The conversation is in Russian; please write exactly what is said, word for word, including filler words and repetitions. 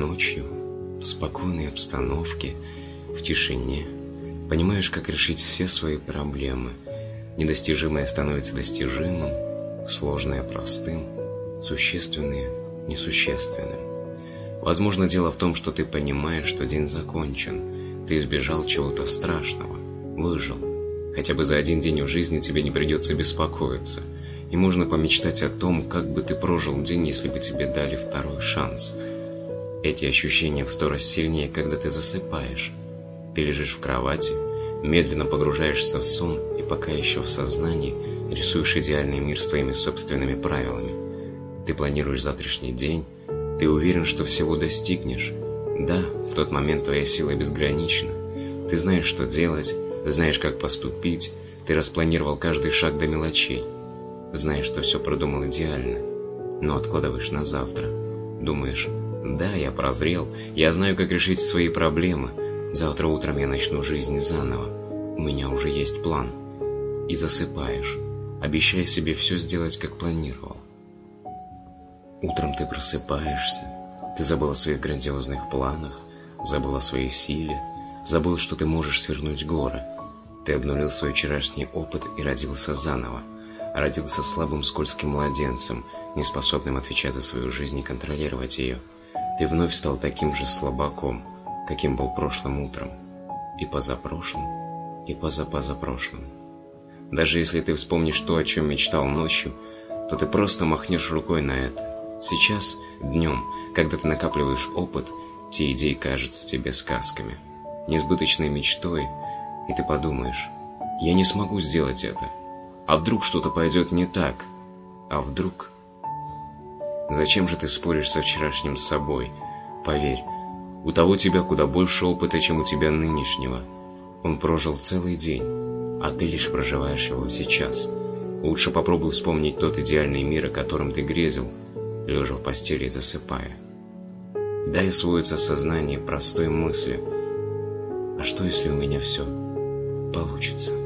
ночью, в спокойной обстановке, в тишине, понимаешь, как решить все свои проблемы. Недостижимое становится достижимым, сложное простым, существенное несущественным. Возможно, дело в том, что ты понимаешь, что день закончен, ты избежал чего-то страшного, выжил. Хотя бы за один день в жизни тебе не придется беспокоиться, и можно помечтать о том, как бы ты прожил день, если бы тебе дали второй шанс. Эти ощущения в сто раз сильнее, когда ты засыпаешь. Ты лежишь в кровати, медленно погружаешься в сон, и пока еще в сознании рисуешь идеальный мир своими собственными правилами. Ты планируешь завтрашний день, ты уверен, что всего достигнешь. Да, в тот момент твоя сила безгранична. Ты знаешь, что делать, знаешь, как поступить, ты распланировал каждый шаг до мелочей. Знаешь, что все продумал идеально, но откладываешь на завтра. Думаешь: да, я прозрел, я знаю, как решить свои проблемы. Завтра утром я начну жизнь заново. У меня уже есть план. И засыпаешь, обещая себе все сделать, как планировал. Утром ты просыпаешься, ты забыл о своих грандиозных планах, забыл о своей силе, забыл, что ты можешь свернуть горы. Ты обнулил свой вчерашний опыт и родился заново. Родился слабым скользким младенцем, неспособным отвечать за свою жизнь и контролировать ее. Ты вновь стал таким же слабаком, каким был прошлым утром, и позапрошлым, и позапозапрошлым. Даже если ты вспомнишь то, о чем мечтал ночью, то ты просто махнешь рукой на это. Сейчас, днем, когда ты накапливаешь опыт, те идеи кажутся тебе сказками, несбыточной мечтой, и ты подумаешь: я не смогу сделать это. А вдруг что-то пойдет не так? А вдруг? Зачем же ты споришь со вчерашним собой? Поверь, у того тебя куда больше опыта, чем у тебя нынешнего. Он прожил целый день, а ты лишь проживаешь его сейчас. Лучше попробуй вспомнить тот идеальный мир, о котором ты грезил, лежа в постели и засыпая. Дай освоиться сознание простой мысли: а что, если у меня все получится?